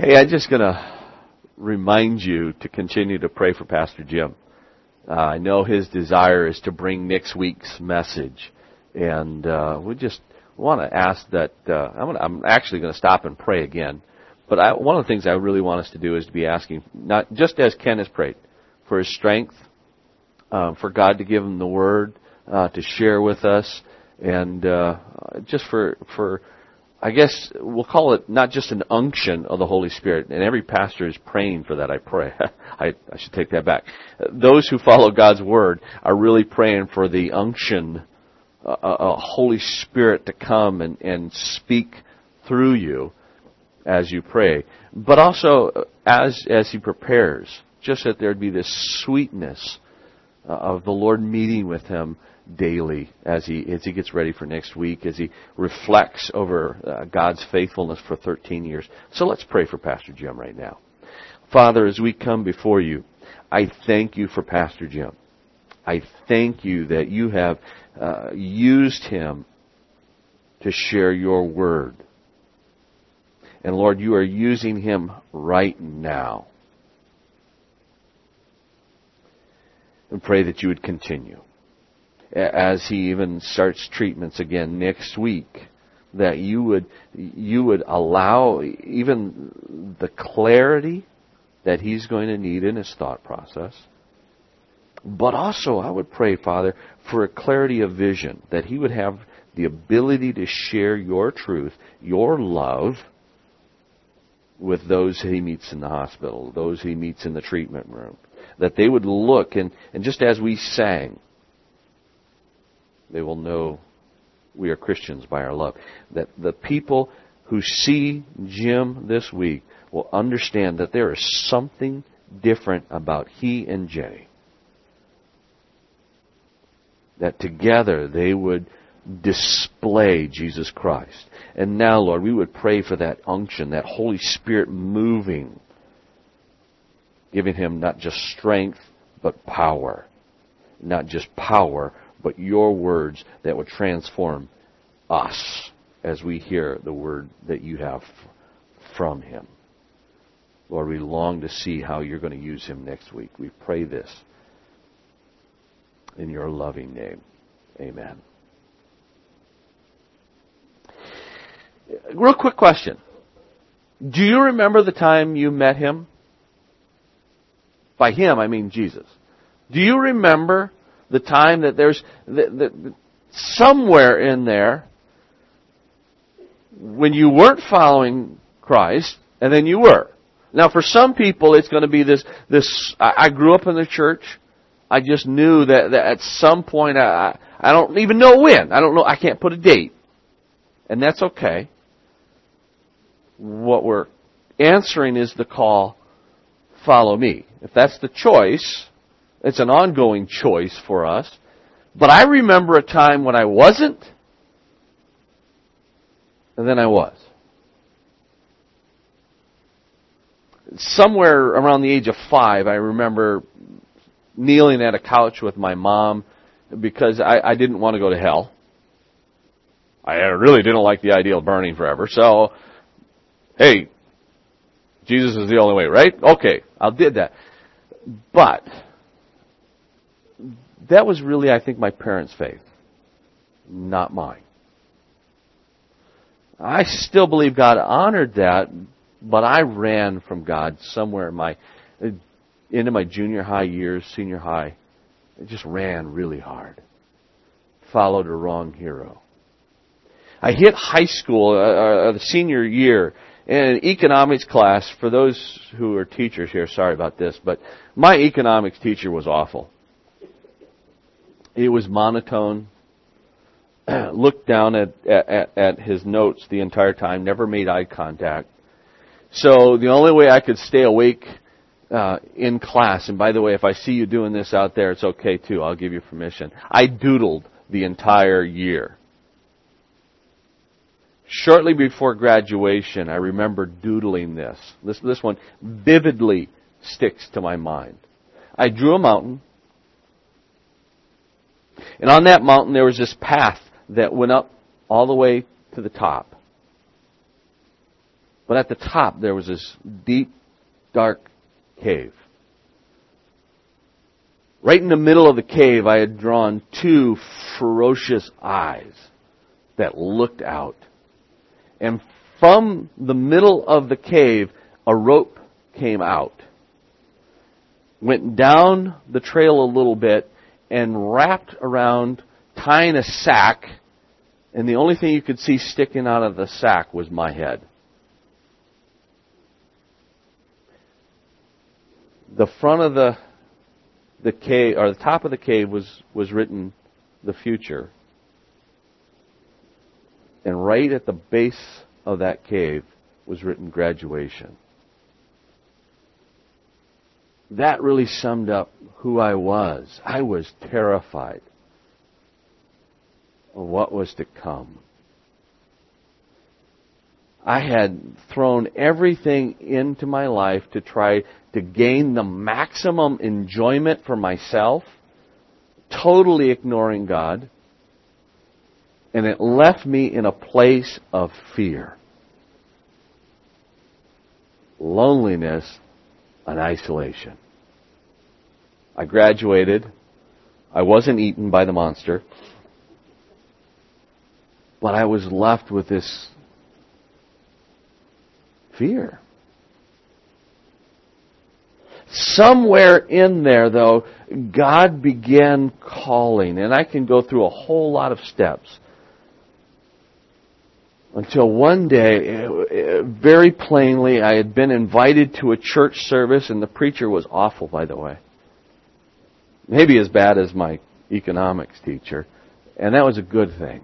Hey, I'm just going to remind you to continue to pray for Pastor Jim. I know his desire is to bring next week's message, and we just want to ask that. I'm actually going to stop and pray again, but one of the things I really want us to do is to be asking, not just as Ken has prayed, for his strength, for God to give him the word to share with us, and just for I guess we'll call it not just an unction of the Holy Spirit, and every pastor is praying for that, I pray. I should take that back. Those who follow God's Word are really praying for the unction, a Holy Spirit to come and speak through you as you pray. But also, as He prepares, just that there'd be this sweetness of the Lord meeting with him daily as he gets ready for next week, as he reflects over God's faithfulness for 13 years. So let's pray for Pastor Jim right now. Father, as we come before you, I thank you for Pastor Jim. I thank you that you have used him to share your word. And Lord, you are using him right now. And pray that you would continue. As he even starts treatments again next week, that you would allow even the clarity that he's going to need in his thought process. But also, I would pray, Father, for a clarity of vision, that he would have the ability to share your truth, your love, with those he meets in the hospital, those he meets in the treatment room. That they would look, and just as we sang, they will know we are Christians by our love. That the people who see Jim this week will understand that there is something different about he and Jay. That together they would display Jesus Christ. And now, Lord, we would pray for that unction, that Holy Spirit moving, giving him not just strength, but power. Not just power, but your words that would transform us as we hear the word that you have from him. Lord, we long to see how you're going to use him next week. We pray this in your loving name. Amen. Real quick question. Do you remember the time you met him? By him, I mean Jesus. Do you remember the time that there's somewhere in there when you weren't following Christ and then you were? Now, for some people, it's going to be this. I grew up in the church. I just knew that at some point, I don't even know when. I don't know. I can't put a date. And that's okay. What we're answering is the call, follow me. If that's the choice, it's an ongoing choice for us. But I remember a time when I wasn't, and then I was. Somewhere around the age of 5, I remember kneeling at a couch with my mom because I didn't want to go to hell. I really didn't like the idea of burning forever. So, hey, Jesus is the only way, right? Okay, I did that. But that was really, I think, my parents' faith, not mine. I still believe God honored that, but I ran from God somewhere into my junior high years, senior high. I just ran really hard. Followed a wrong hero. I hit high school, the senior year, in an economics class. For those who are teachers here, sorry about this, but my economics teacher was awful. He was monotone, looked down at his notes the entire time, never made eye contact. So the only way I could stay awake in class, and by the way, if I see you doing this out there, it's okay too, I'll give you permission. I doodled the entire year. Shortly before graduation, I remember doodling this. This one vividly sticks to my mind. I drew a mountain. And on that mountain, there was this path that went up all the way to the top. But at the top, there was this deep, dark cave. Right in the middle of the cave, I had drawn two ferocious eyes that looked out. And from the middle of the cave, a rope came out, went down the trail a little bit, and wrapped around, tying a sack, and the only thing you could see sticking out of the sack was my head. The front of the cave, or the top of the cave was written, "The Future." And right at the base of that cave was written, "Graduation." That really summed up who I was. I was terrified of what was to come. I had thrown everything into my life to try to gain the maximum enjoyment for myself, totally ignoring God, and it left me in a place of fear, loneliness, and isolation. I graduated. I wasn't eaten by the monster. But I was left with this fear. Somewhere in there, though, God began calling. And I can go through a whole lot of steps. Until one day, very plainly, I had been invited to a church service, and the preacher was awful, by the way. Maybe as bad as my economics teacher. And that was a good thing.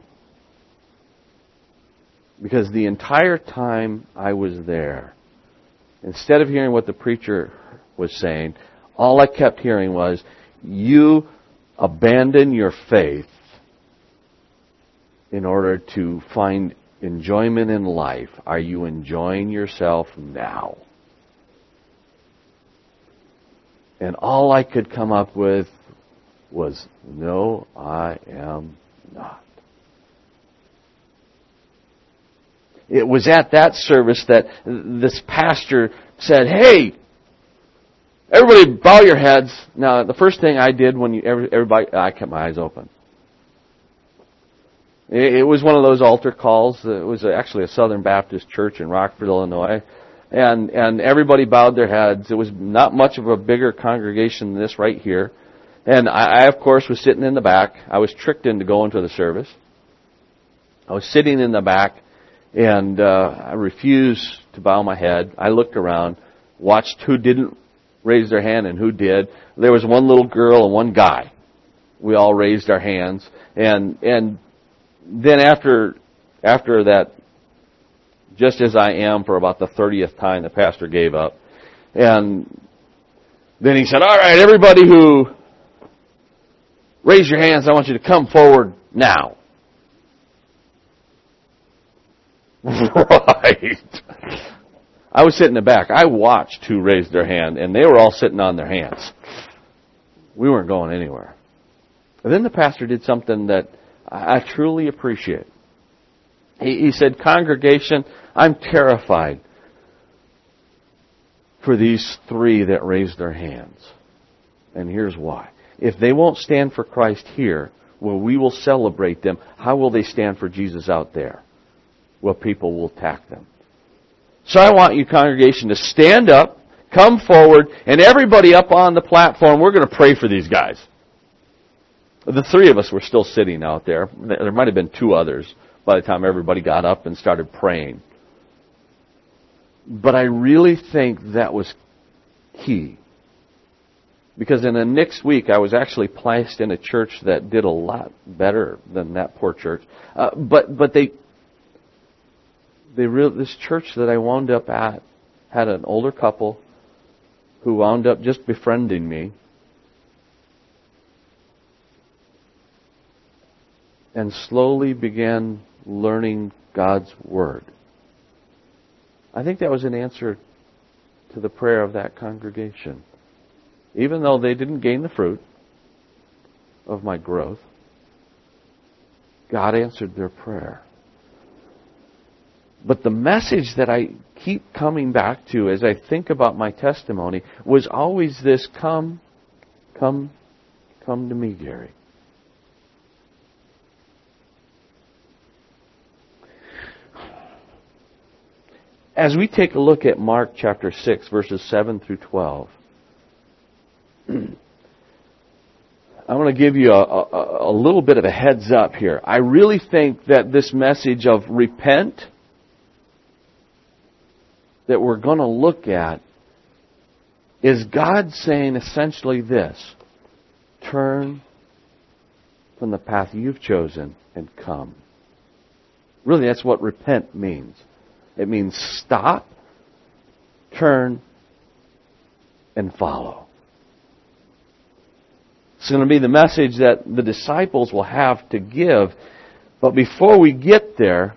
Because the entire time I was there, instead of hearing what the preacher was saying, all I kept hearing was, "You abandon your faith in order to find enjoyment in life. Are you enjoying yourself now?" And all I could come up with was, "No, I am not." It was at that service that this pastor said, "Hey, everybody bow your heads." Now, the first thing I did when I kept my eyes open. It was one of those altar calls. It was actually a Southern Baptist church in Rockford, Illinois. And everybody bowed their heads. It was not much of a bigger congregation than this right here. And I, of course, was sitting in the back. I was tricked into going to the service. I was sitting in the back, and I refused to bow my head. I looked around, watched who didn't raise their hand and who did. There was one little girl and one guy. We all raised our hands. And then after that, just as I am, for about the 30th time, the pastor gave up. And then he said, "All right, everybody who raised your hands, I want you to come forward now." Right. I was sitting in the back. I watched who raised their hand, and they were all sitting on their hands. We weren't going anywhere. And then the pastor did something that I truly appreciate. He said, "Congregation, I'm terrified for these three that raised their hands. And here's why. If they won't stand for Christ here, where we will celebrate them, how will they stand for Jesus out there, where people will attack them? So I want you, congregation, to stand up, come forward, and everybody up on the platform, we're going to pray for these guys." The three of us were still sitting out there. There might have been two others by the time everybody got up and started praying. But I really think that was key. Because in the next week, I was actually placed in a church that did a lot better than that poor church. But this church that I wound up at had an older couple who wound up just befriending me. And slowly began learning God's Word. I think that was an answer to the prayer of that congregation. Even though they didn't gain the fruit of my growth, God answered their prayer. But the message that I keep coming back to as I think about my testimony was always this: come to me, Gary. As we take a look at Mark chapter 6, verses 7 through 12, I want to give you a little bit of a heads up here. I really think that this message of repent that we're going to look at is God saying essentially this: turn from the path you've chosen and come. Really, that's what repent means. It means stop, turn, and follow. It's going to be the message that the disciples will have to give. But before we get there,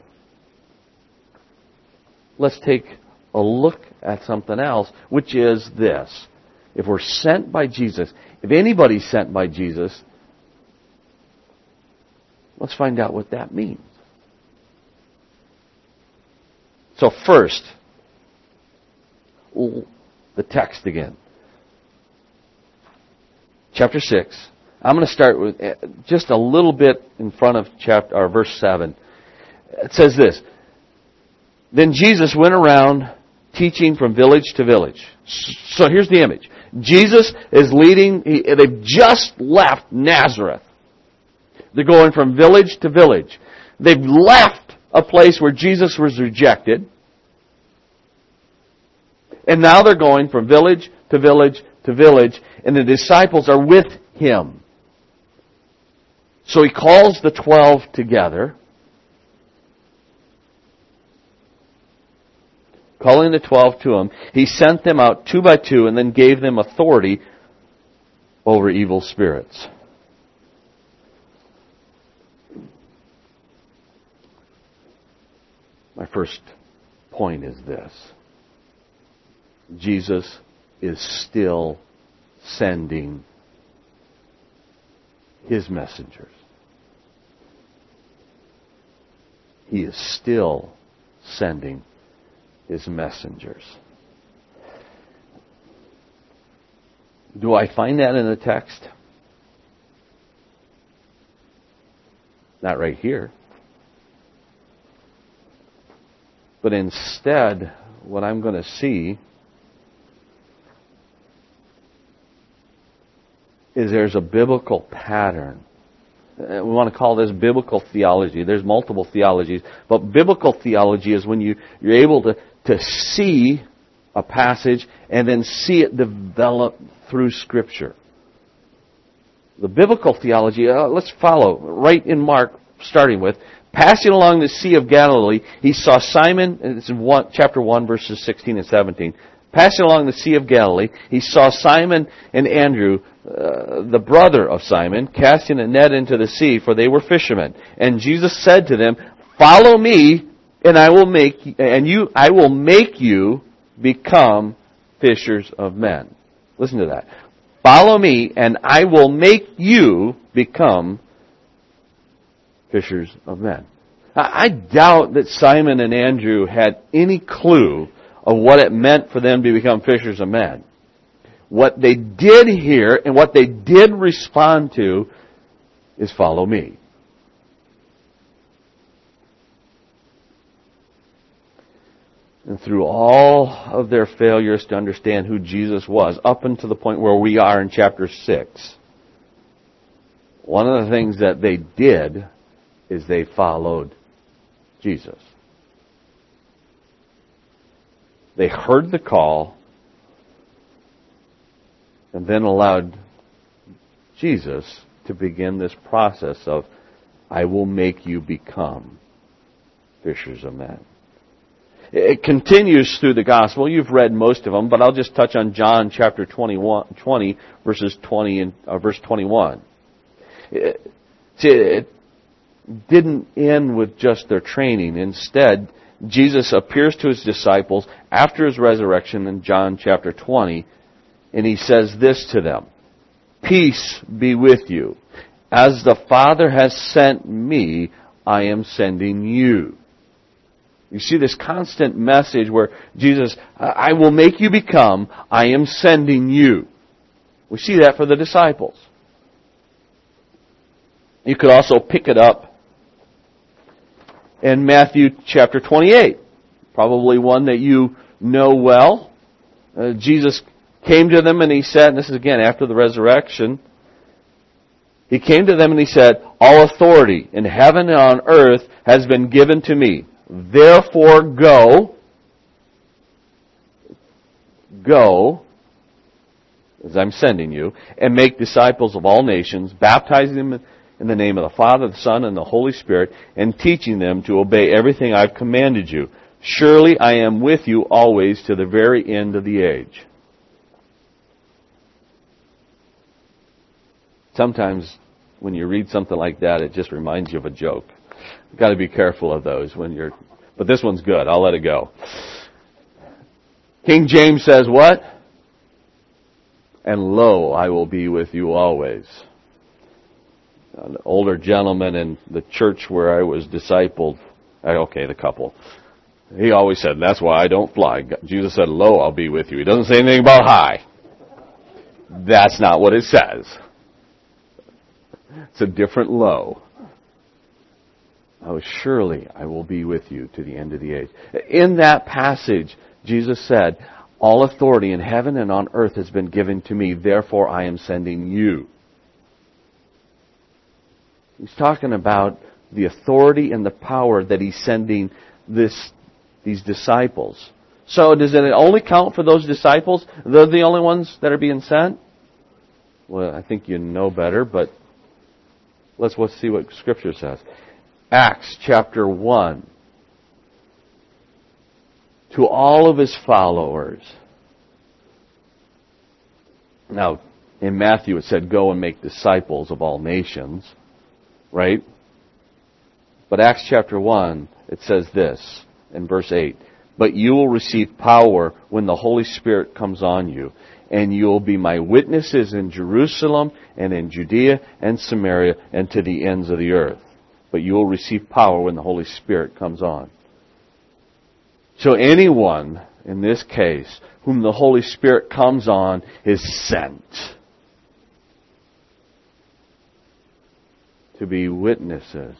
let's take a look at something else, which is this. If we're sent by Jesus, if anybody's sent by Jesus, let's find out what that means. So first, the text again. Chapter 6. I'm going to start with just a little bit in front of verse 7. It says this: Then Jesus went around teaching from village to village. So here's the image. Jesus is leading, they've just left Nazareth. They're going from village to village. They've left a place where Jesus was rejected. And now they're going from village to village to village, and the disciples are with Him. So He calls the 12 together. Calling the 12 to Him, He sent them out 2 by 2 and then gave them authority over evil spirits. My first point is this: Jesus is still sending His messengers. He is still sending His messengers. Do I find that in the text? Not right here. But instead, what I'm going to see is there's a biblical pattern. We want to call this biblical theology. There's multiple theologies, but biblical theology is when you're able to see a passage and then see it develop through Scripture. The biblical theology, let's follow right in Mark, starting with, passing along the Sea of Galilee, He saw Simon, it's in chapter 1, verses 16 and 17. Passing along the Sea of Galilee, He saw Simon and Andrew, the brother of Simon, casting a net into the sea, for they were fishermen. And Jesus said to them, "Follow me, and I will make you become fishers of men." Listen to that. Follow me, and I will make you become fishers of men. I doubt that Simon and Andrew had any clue of what it meant for them to become fishers of men. What they did hear and what they did respond to is follow me. And through all of their failures to understand who Jesus was, up until the point where we are in chapter 6, one of the things that they did is they followed Jesus. They heard the call and then allowed Jesus to begin this process of, I will make you become fishers of men. It continues through the gospel. You've read most of them, but I'll just touch on John chapter 20, verses 20 and verse 21. It didn't end with just their training. Instead, Jesus appears to His disciples after His resurrection in John chapter 20, and He says this to them: "Peace be with you. As the Father has sent me, I am sending you." You see this constant message where Jesus, I will make you become, I am sending you. We see that for the disciples. You could also pick it up in Matthew chapter 28. Probably one that you know well. Jesus came to them and He said, and this is again after the resurrection, He came to them and He said, all authority in heaven and on earth has been given to me. Therefore go, as I'm sending you, and make disciples of all nations, baptizing them in the name of the Father, the Son, and the Holy Spirit, and teaching them to obey everything I've commanded you. Surely I am with you always to the very end of the age. Sometimes when you read something like that, it just reminds you of a joke. You've got to be careful of those but this one's good. I'll let it go. King James says what? And lo, I will be with you always. An older gentleman in the church where I was discipled, the couple, he always said, that's why I don't fly. Jesus said, lo, I'll be with you. He doesn't say anything about high. That's not what it says. It's a different lo. Oh, surely I will be with you to the end of the age. In that passage, Jesus said, all authority in heaven and on earth has been given to me, therefore I am sending you. He's talking about the authority and the power that He's sending these disciples. So does it only count for those disciples? They're the only ones that are being sent? Well, I think you know better, but let's see what Scripture says. Acts chapter 1. To all of His followers. Now, in Matthew it said, go and make disciples of all nations. Right? But Acts chapter 1, it says this in verse 8. But you will receive power when the Holy Spirit comes on you. And you will be my witnesses in Jerusalem and in Judea and Samaria and to the ends of the earth. But you will receive power when the Holy Spirit comes on. So anyone, in this case, whom the Holy Spirit comes on is sent to be witnesses.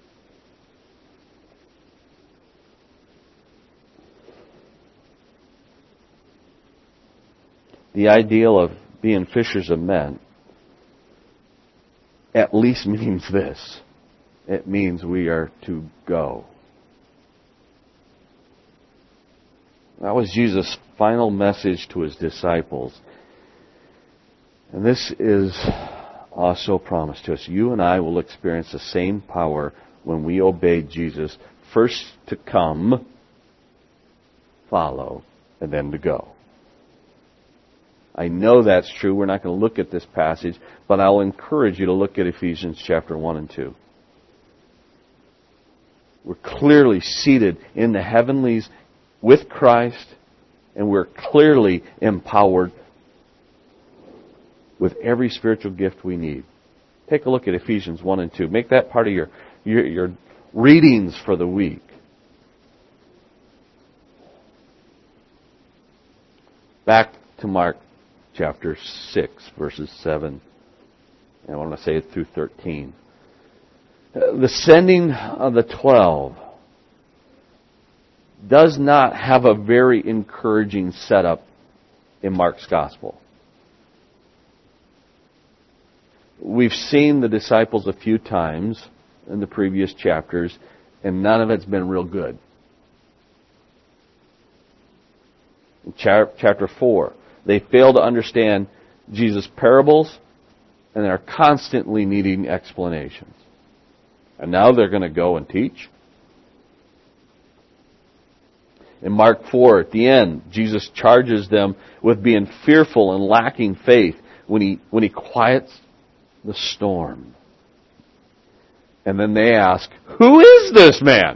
The ideal of being fishers of men at least means this. It means we are to go. That was Jesus' final message to His disciples. And this is also promised to us. You and I will experience the same power when we obey Jesus. First to come, follow, and then to go. I know that's true. We're not going to look at this passage, but I'll encourage you to look at Ephesians chapter 1 and 2. We're clearly seated in the heavenlies with Christ, and we're clearly empowered with every spiritual gift we need. Take a look at Ephesians 1 and 2. Make that part of your readings for the week. Back to Mark chapter 6, verses 7. And I want to say it through 13. The sending of the 12 does not have a very encouraging setup in Mark's Gospel. We've seen the disciples a few times in the previous chapters, and none of it's been real good. In chapter 4, they fail to understand Jesus' parables, and they're constantly needing explanations. And now they're going to go and teach. In Mark 4, at the end, Jesus charges them with being fearful and lacking faith when he quiets the storm. And then they ask, who is this man?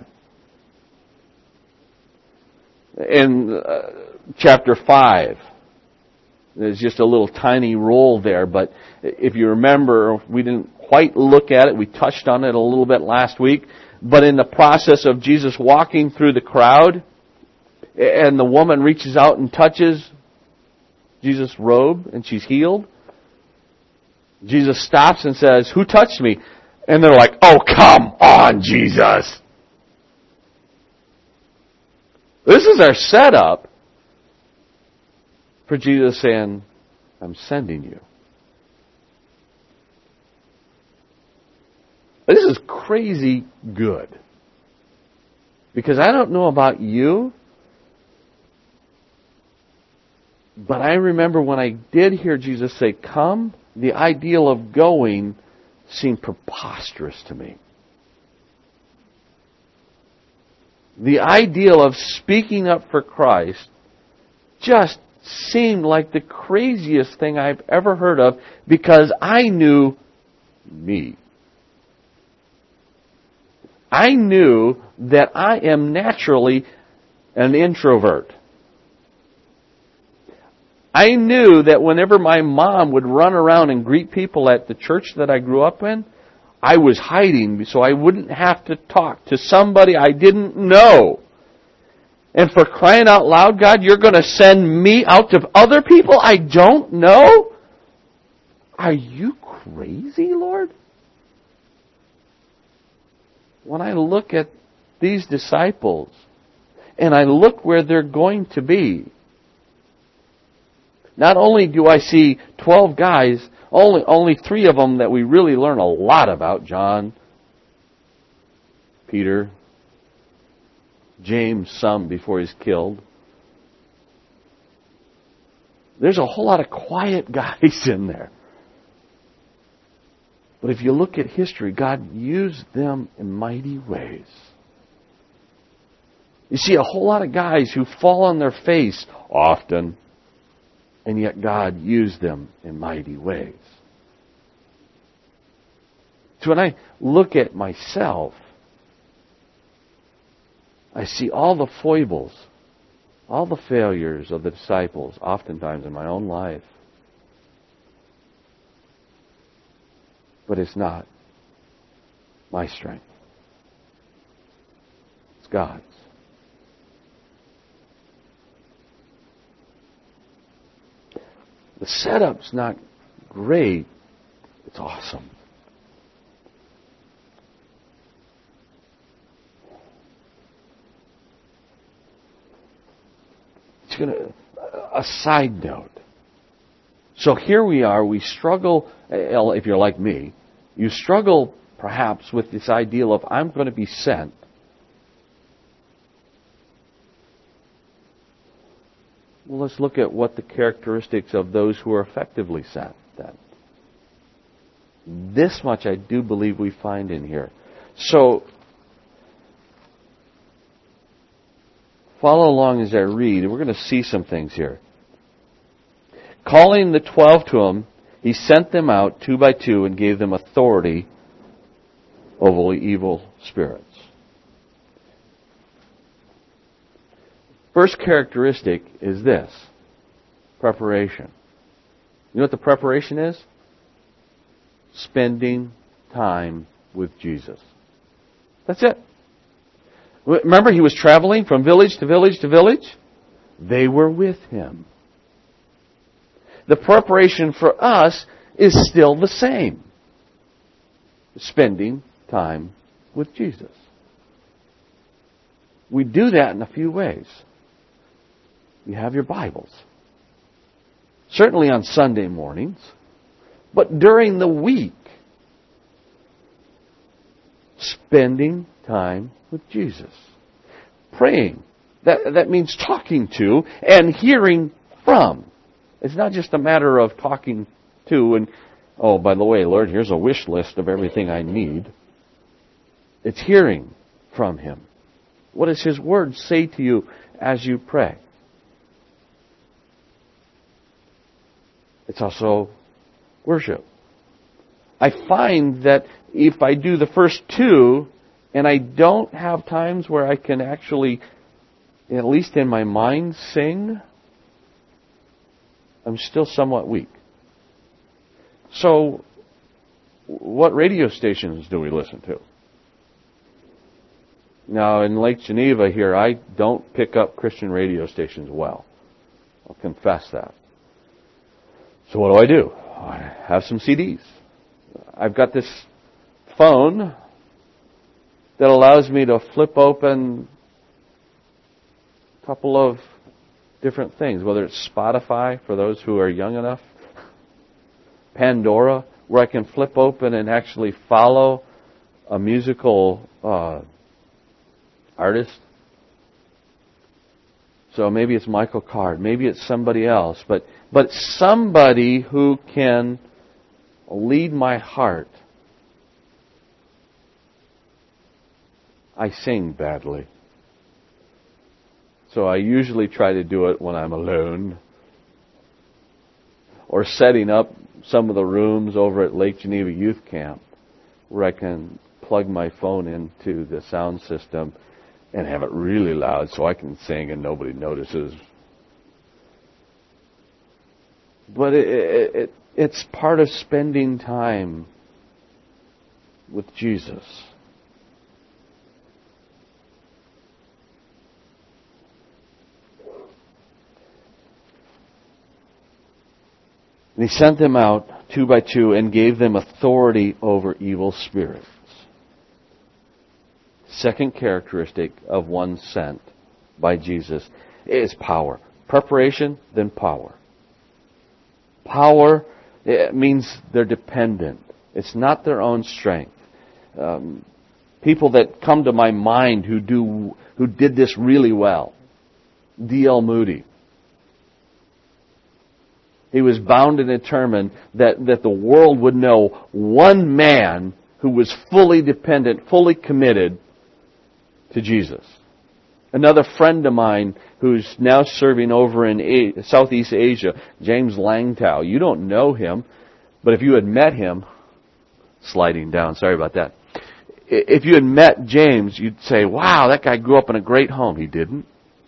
In chapter 5, there's just a little tiny roll there, but if you remember, we didn't quite look at it. We touched on it a little bit last week. But in the process of Jesus walking through the crowd, and the woman reaches out and touches Jesus' robe, and she's healed, Jesus stops and says, "Who touched me?" And they're like, "Oh, come on, Jesus." This is our setup for Jesus saying, "I'm sending you." This is crazy good. Because I don't know about you, but I remember when I did hear Jesus say, "Come," the ideal of going seemed preposterous to me. The ideal of speaking up for Christ just seemed like the craziest thing I've ever heard of, because I knew me. I knew that I am naturally an introvert. I knew that whenever my mom would run around and greet people at the church that I grew up in, I was hiding so I wouldn't have to talk to somebody I didn't know. And for crying out loud, God, you're going to send me out to other people I don't know? Are you crazy, Lord? When I look at these disciples and I look where they're going to be, not only do I see 12 guys, only 3 of them that we really learn a lot about: John, Peter, James, some before he's killed. There's a whole lot of quiet guys in there. But if you look at history, God used them in mighty ways. You see a whole lot of guys who fall on their face often, and yet God used them in mighty ways. So when I look at myself, I see all the foibles, all the failures of the disciples, oftentimes in my own life. But it's not my strength. It's God's. The setup's not great. It's awesome. It's a side note. So here we are, we struggle, if you're like me, you struggle perhaps with this ideal of, I'm going to be sent. Well, let's look at what the characteristics of those who are effectively sent then. This much I do believe we find in here. So, follow along as I read, and we're going to see some things here. Calling the 12 to him, he sent them out 2 by 2 and gave them authority over evil spirits. First characteristic is this: preparation. You know what the preparation is? Spending time with Jesus. That's it. Remember, he was traveling from village to village to village? They were with him. The preparation for us is still the same. Spending time with Jesus. We do that in a few ways. You have your Bibles. Certainly on Sunday mornings. But during the week, spending time with Jesus. Praying. That means talking to and hearing from. It's not just a matter of talking to and, oh, by the way, Lord, here's a wish list of everything I need. It's hearing from Him. What does His Word say to you as you pray? It's also worship. I find that if I do the first 2 and I don't have times where I can actually, at least in my mind, sing, I'm still somewhat weak. So, what radio stations do we listen to? Now, in Lake Geneva here, I don't pick up Christian radio stations well. I'll confess that. So what do? I have some CDs. I've got this phone that allows me to flip open a couple of different things, whether it's Spotify for those who are young enough, Pandora, where I can flip open and actually follow a musical artist. So maybe it's Michael Card, maybe it's somebody else, but somebody who can lead my heart. I sing badly. So I usually try to do it when I'm alone. Or setting up some of the rooms over at Lake Geneva Youth Camp where I can plug my phone into the sound system and have it really loud so I can sing and nobody notices. But it's part of spending time with Jesus. And He sent them out 2 by 2 and gave them authority over evil spirits. Second characteristic of one sent by Jesus is power. Preparation, then power. Power, it means they're dependent. It's not their own strength. People that come to my mind who did this really well. D.L. Moody. He was bound and determined that the world would know one man who was fully dependent, fully committed to Jesus. Another friend of mine who's now serving over in Southeast Asia, James Langtow. You don't know him, but if you had met him, sliding down, sorry about that. If you had met James, you'd say, wow, that guy grew up in a great home. He didn't.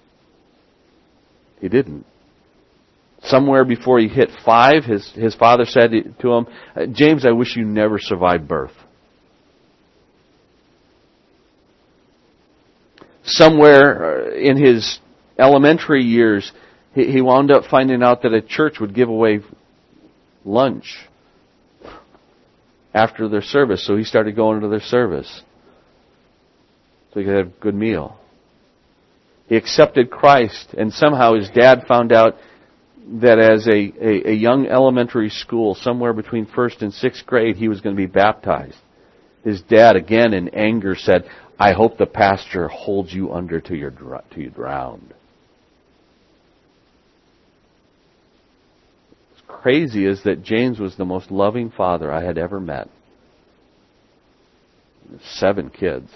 He didn't. Somewhere before he hit 5, his father said to him, James, I wish you never survived birth. Somewhere in his elementary years, he wound up finding out that a church would give away lunch after their service, so he started going to their service so he could have a good meal. He accepted Christ, and somehow his dad found out that as a young elementary school, somewhere between 1st and 6th grade, he was going to be baptized. His dad, again in anger, said, I hope the pastor holds you under till you're drowned. What's crazy is that James was the most loving father I had ever met. 7 kids.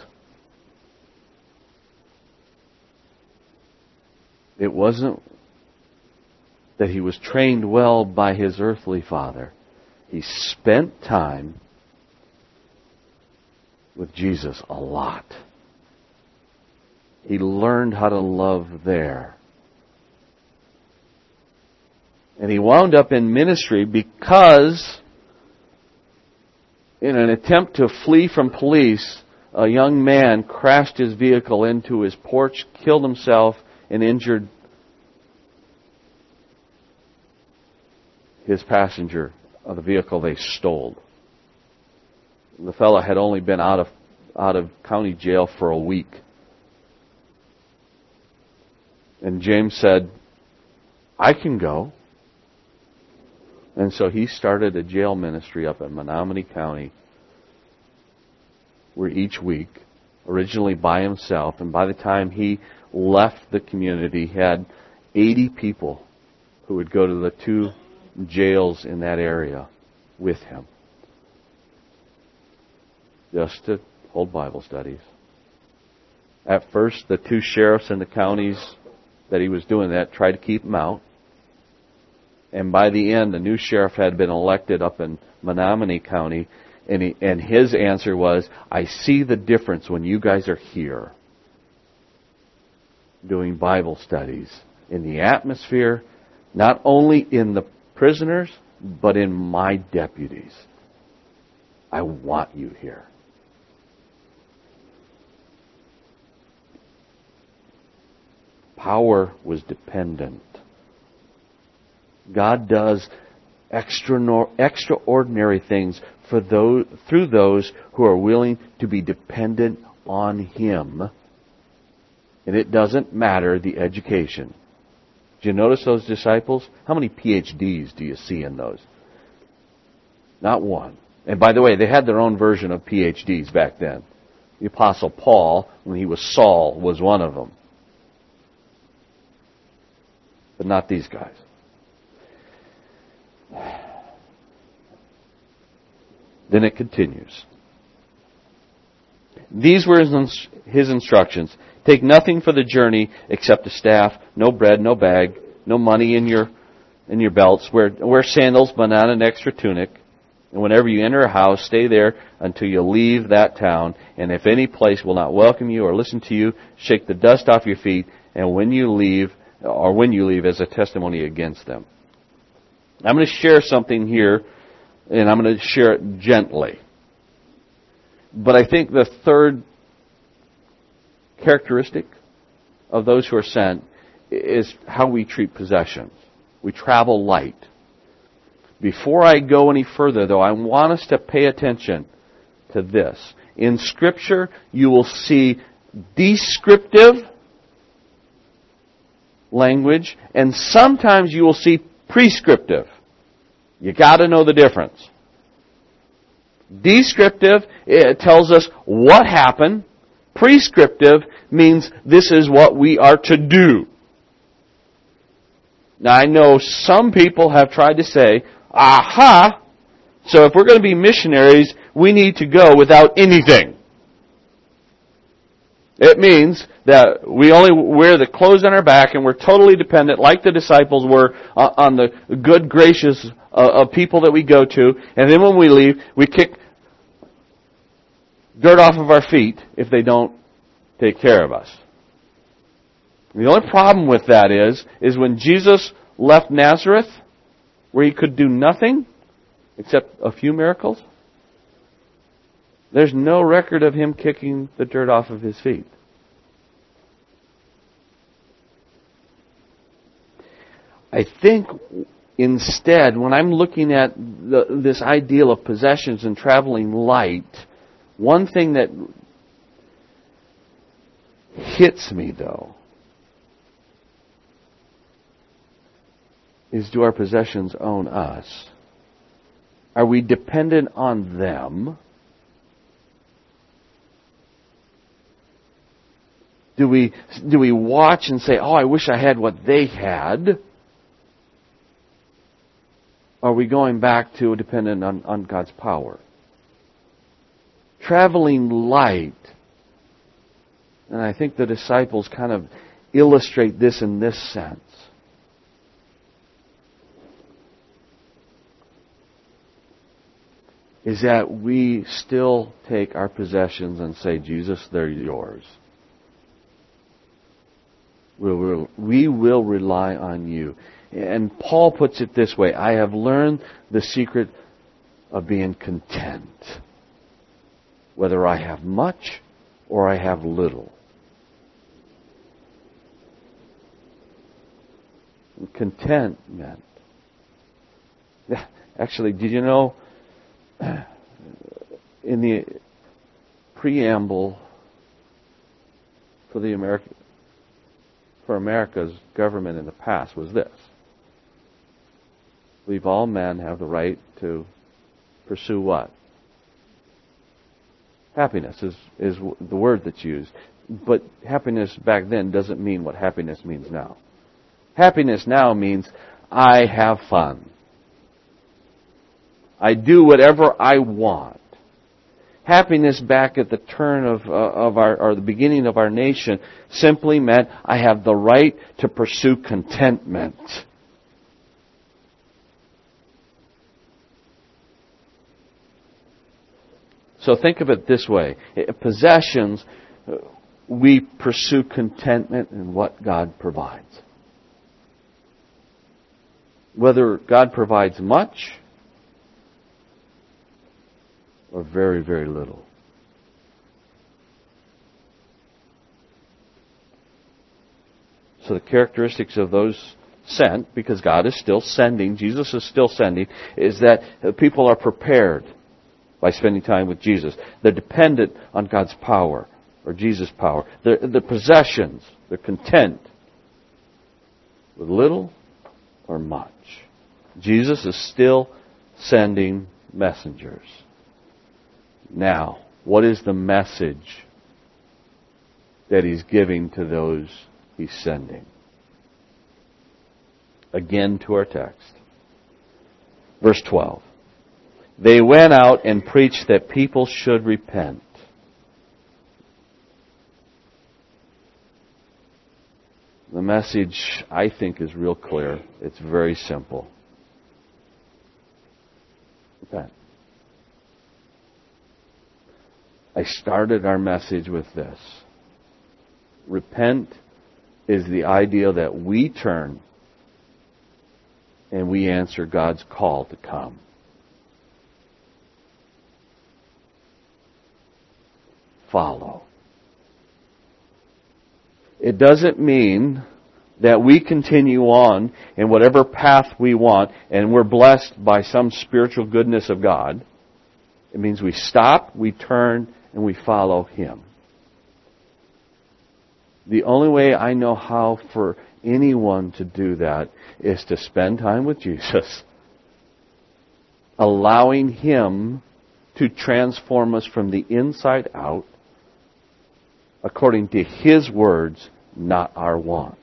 It wasn't that he was trained well by his earthly father. He spent time with Jesus a lot. He learned how to love there. And he wound up in ministry because, in an attempt to flee from police, a young man crashed his vehicle into his porch, killed himself, and injured his passenger of the vehicle they stole. The fellow had only been out of county jail for a week. And James said, I can go. And so he started a jail ministry up in Menominee County, where each week, originally by himself, and by the time he left the community, he had 80 people who would go to the 2 jails in that area with him, just to hold Bible studies. At first, the 2 sheriffs in the counties that he was doing that tried to keep him out. And by the end, the new sheriff had been elected up in Menominee County, and his answer was, I see the difference when you guys are here doing Bible studies in the atmosphere, not only in the prisoners, but in my deputies. I want you here. power was dependent. God does extraordinary things through those who are willing to be dependent on Him. And it doesn't matter the education. Did you notice those disciples? How many PhDs do you see in those? Not one. And by the way, they had their own version of PhDs back then. The Apostle Paul, when he was Saul, was one of them. But not these guys. Then it continues. These were his instructions. Take nothing for the journey except a staff, no bread, no bag, no money in your belts. Wear sandals, but not an extra tunic. And whenever you enter a house, stay there until you leave that town. And if any place will not welcome you or listen to you, shake the dust off your feet. And when you leave as a testimony against them. I'm going to share something here, and I'm going to share it gently. But I think the third characteristic of those who are sent is how we treat possessions. We travel light. Before I go any further, though, I want us to pay attention to this. In Scripture, you will see descriptive language, and sometimes you will see prescriptive. You got to know the difference. Descriptive, it tells us what happened. Prescriptive means this is what we are to do. Now I know some people have tried to say, aha, so if we're going to be missionaries, we need to go without anything. It means that we only wear the clothes on our back and we're totally dependent, like the disciples were, on the good gracious of people that we go to. And then when we leave, we kick dirt off of our feet if they don't take care of us. The only problem with that is when Jesus left Nazareth, where He could do nothing except a few miracles, there's no record of Him kicking the dirt off of His feet. I think instead, when I'm looking at this ideal of possessions and traveling light, one thing that hits me, though, is, do our possessions own us? Are we dependent on them? Do we watch and say, oh, I wish I had what they had? Are we going back to dependent on God's power? Traveling light. And I think the disciples kind of illustrate this in this sense. Is that we still take our possessions and say, Jesus, they're yours. We will rely on you. And Paul puts it this way, I have learned the secret of being content, whether I have much or I have little. Contentment. Actually, did you know, in the preamble for America's government in the past was this: I believe all men have the right to pursue what? Happiness is the word that's used. But happiness back then doesn't mean what happiness means now. Happiness now means I have fun. I do whatever I want. Happiness back at the turn of the beginning of our nation simply meant I have the right to pursue contentment. So think of it this way. Possessions, we pursue contentment in what God provides. Whether God provides much or very, very little. So to the characteristics of those sent, because God is still sending, Jesus is still sending, is that people are prepared by spending time with Jesus. They're dependent on God's power, or Jesus' power. Their possessions, they're content with little or much. Jesus is still sending messengers. Now, what is the message that He's giving to those He's sending? Again to our text. Verse 12. They went out and preached that people should repent. The message, I think, is real clear. It's very simple. Repent. I started our message with this. Repent is the idea that we turn and we answer God's call to come. Follow. It doesn't mean that we continue on in whatever path we want and we're blessed by some spiritual goodness of God. It means we stop, we turn, and we follow Him. The only way I know how for anyone to do that is to spend time with Jesus, allowing Him to transform us from the inside out according to His words, not our wants.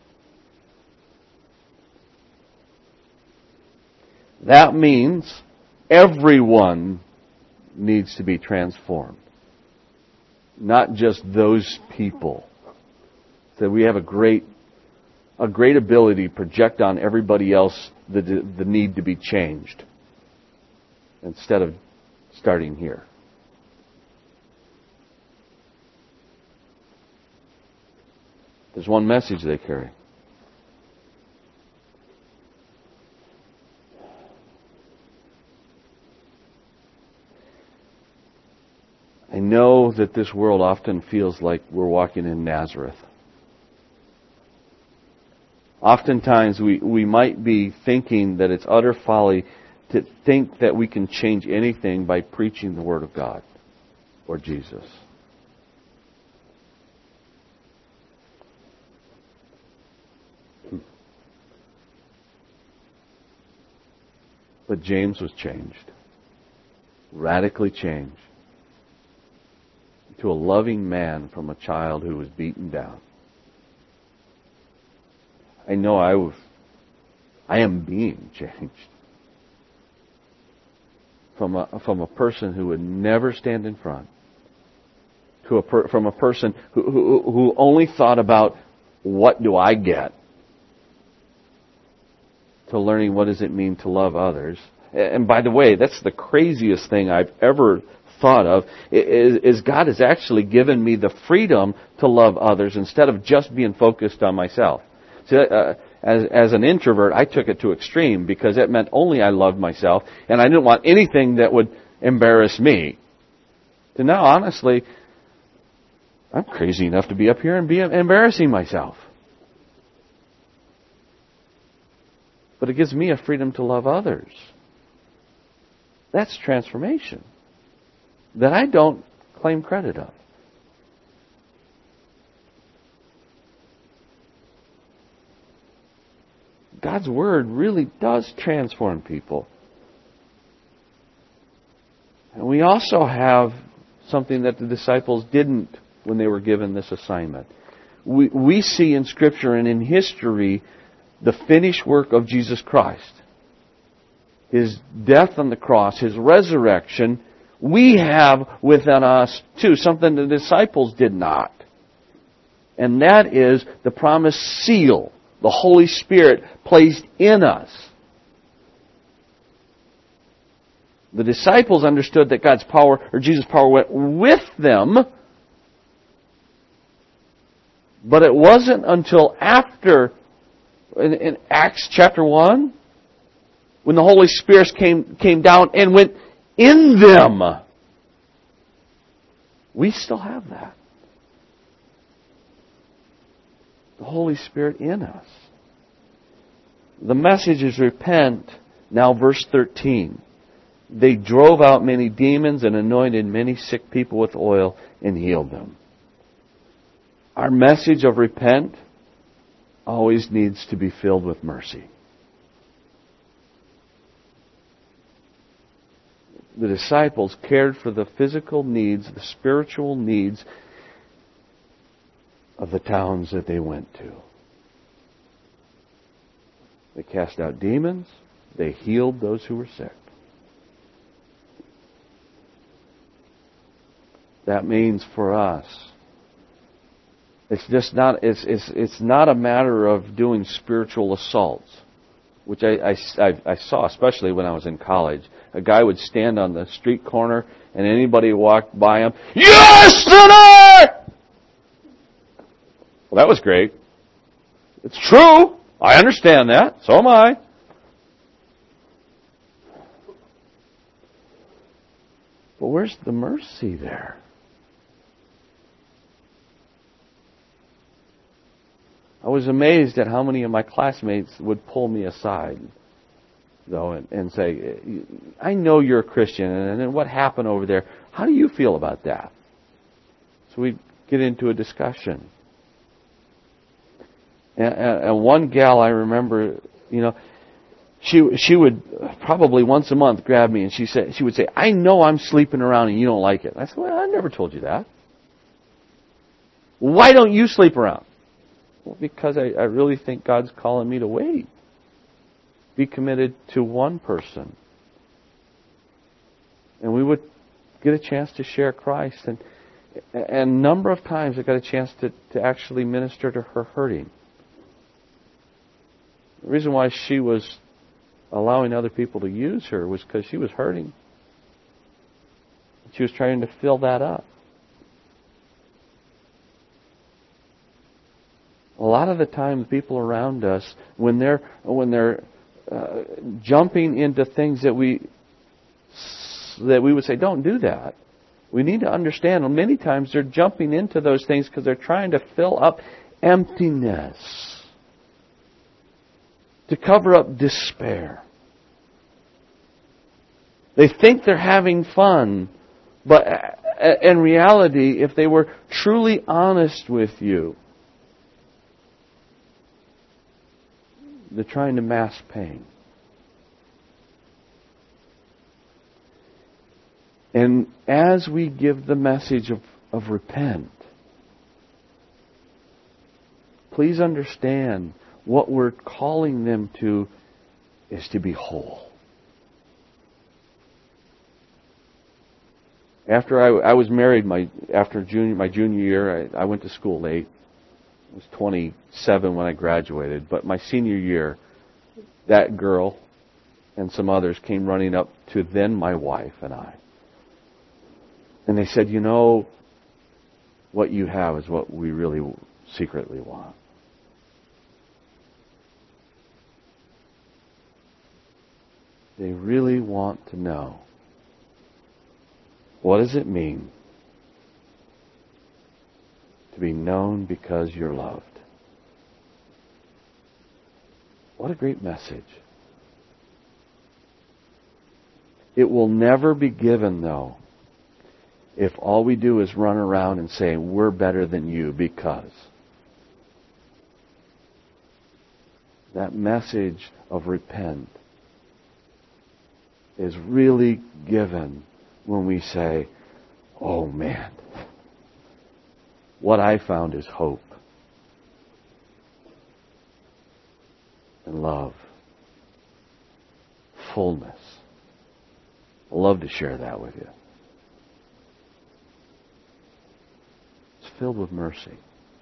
That means everyone needs to be transformed, not just those people. So we have a great ability to project on everybody else the need to be changed instead of starting here. There's one message they carry. I know that this world often feels like we're walking in Nazareth. Oftentimes we might be thinking that it's utter folly to think that we can change anything by preaching the Word of God or Jesus. But James was changed, radically changed, to a loving man from a child who was beaten down. I know I am being changed from a person who would never stand in front, from a person who only thought about what do I get, to learning what does it mean to love others. And by the way, that's the craziest thing I've ever thought of, is God has actually given me the freedom to love others instead of just being focused on myself. See, as an introvert, I took it to extreme because it meant only I loved myself and I didn't want anything that would embarrass me. So now, honestly, I'm crazy enough to be up here and be embarrassing myself. But it gives me a freedom to love others. That's transformation that I don't claim credit of. God's Word really does transform people. And we also have something that the disciples didn't when they were given this assignment. We see in Scripture and in history the finished work of Jesus Christ. His death on the cross, His resurrection, we have within us too, something the disciples did not. And that is the promised seal, the Holy Spirit placed in us. The disciples understood that God's power, or Jesus' power, went with them. But it wasn't until after, in Acts chapter 1, when the Holy Spirit came down and went in them. We still have that. the Holy Spirit in us. The message is repent. Now verse 13. They drove out many demons and anointed many sick people with oil and healed them. Our message of repent always needs to be filled with mercy. The disciples cared for the physical needs, the spiritual needs of the towns that they went to. They cast out demons. They healed those who were sick. That means for us, it's not a matter of doing spiritual assaults, which I saw, especially when I was in college. A guy would stand on the street corner, and anybody who walked by him, "Yes, sinner!" Well, that was great. It's true. I understand that. So am I. But where's the mercy there? I was amazed at how many of my classmates would pull me aside, though, and say, "I know you're a Christian, and then what happened over there? How do you feel about that?" So we'd get into a discussion. And one gal, I remember, she would probably once a month grab me and she would say, "I know I'm sleeping around and you don't like it." I said, "Well, I never told you that." "Why don't you sleep around?" "Well, because I really think God's calling me to wait. Be committed to one person." And we would get a chance to share Christ. And a number of times I got a chance to actually minister to her hurting. The reason why she was allowing other people to use her was because she was hurting. She was trying to fill that up. A lot of the time, the people around us, when they're jumping into things that we would say, "Don't do that," we need to understand. Many times they're jumping into those things because they're trying to fill up emptiness, to cover up despair. They think they're having fun, but in reality, if they were truly honest with you, they're trying to mask pain. And as we give the message of repent, please understand what we're calling them to is to be whole. After I was married, my junior year, I went to school late. I was 27 when I graduated. But my senior year, that girl and some others came running up to then my wife and I. And they said, "You know, what you have is what we really secretly want." They really want to know, what does it mean to be known because you're loved? What a great message. It will never be given, though, if all we do is run around and say, "We're better than you because." That message of repent is really given when we say, "Oh man, what I found is hope and love, fullness." I'd love to share that with you. It's filled with mercy.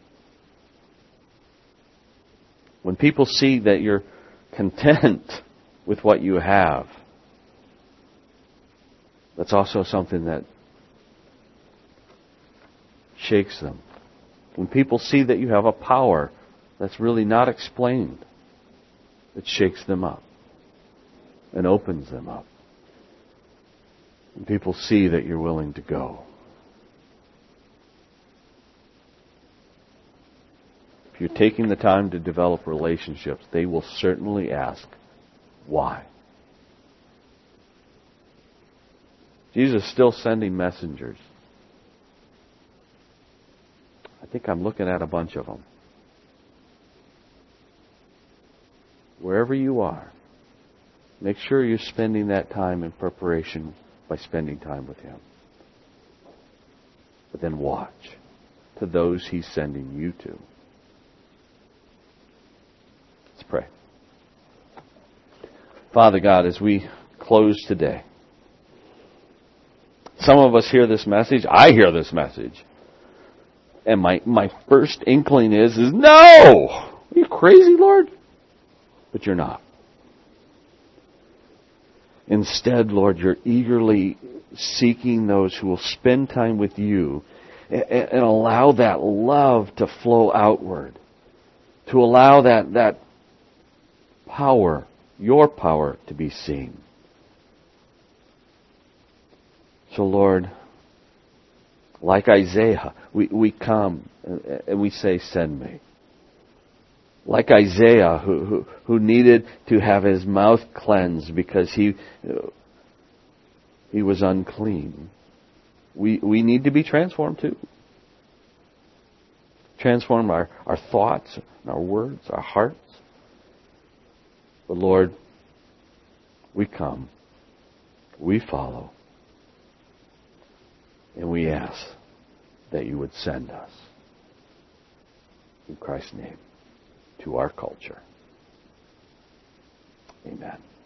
When people see that you're content with what you have, that's also something that shakes them. When people see that you have a power that's really not explained, it shakes them up and opens them up. When people see that you're willing to go. if you're taking the time to develop relationships, they will certainly ask, why? Jesus is still sending messengers. I think I'm looking at a bunch of them. Wherever you are, make sure you're spending that time in preparation by spending time with Him. But then watch to those He's sending you to. Let's pray. Father God, as we close today, some of us hear this message. I hear this message. And my first inkling is no! Are you crazy, Lord? But you're not. Instead, Lord, you're eagerly seeking those who will spend time with you and allow that love to flow outward. To allow that power, your power, to be seen. So, Lord, like Isaiah, we come and we say, send me. Like Isaiah, who needed to have his mouth cleansed because he was unclean. We need to be transformed too. Transform our thoughts, our words, our hearts. But Lord, we come, we follow, and we ask that you would send us, in Christ's name, to our culture. Amen.